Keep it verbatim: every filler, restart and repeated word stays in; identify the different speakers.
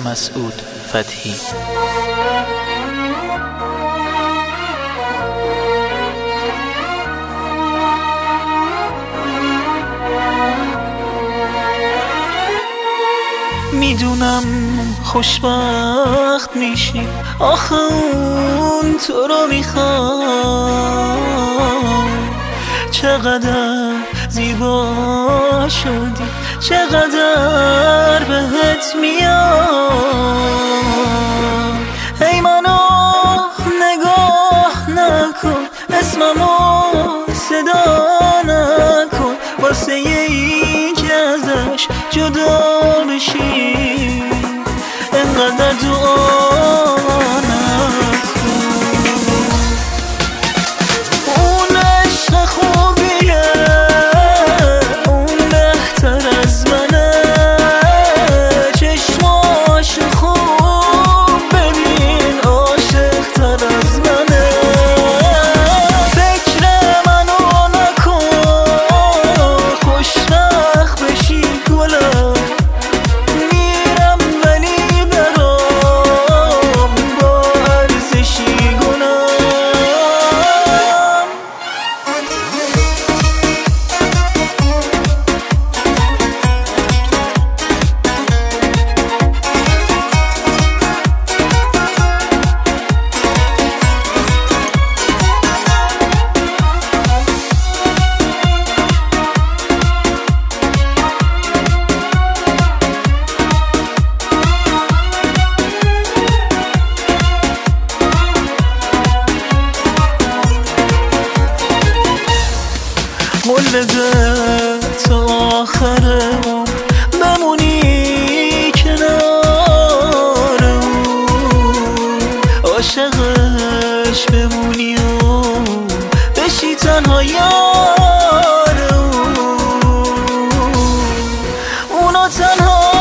Speaker 1: مسعود فتحی. میدونم خوشبخت میشی، آخه اون تو رو میخوام. چقدر زیبا شدی، چقدر بهت میام. ای منو نگاه نکن، اسممو صدا نکن، واسه این که ازش جدا بشی انقدر دعا نکن. اون عشق خوبیه، اون بهتر از منه. چشماش خوب ببین، عاشق تر از منه. فکر منو نکن، خوشبخت بشی گلم. میرم ولی برام با ارزشی گنام. قول بده تا آخر عمر بمونی کنار اون، عاشقش بمونی و بشی تنها یار اون. اونو تنها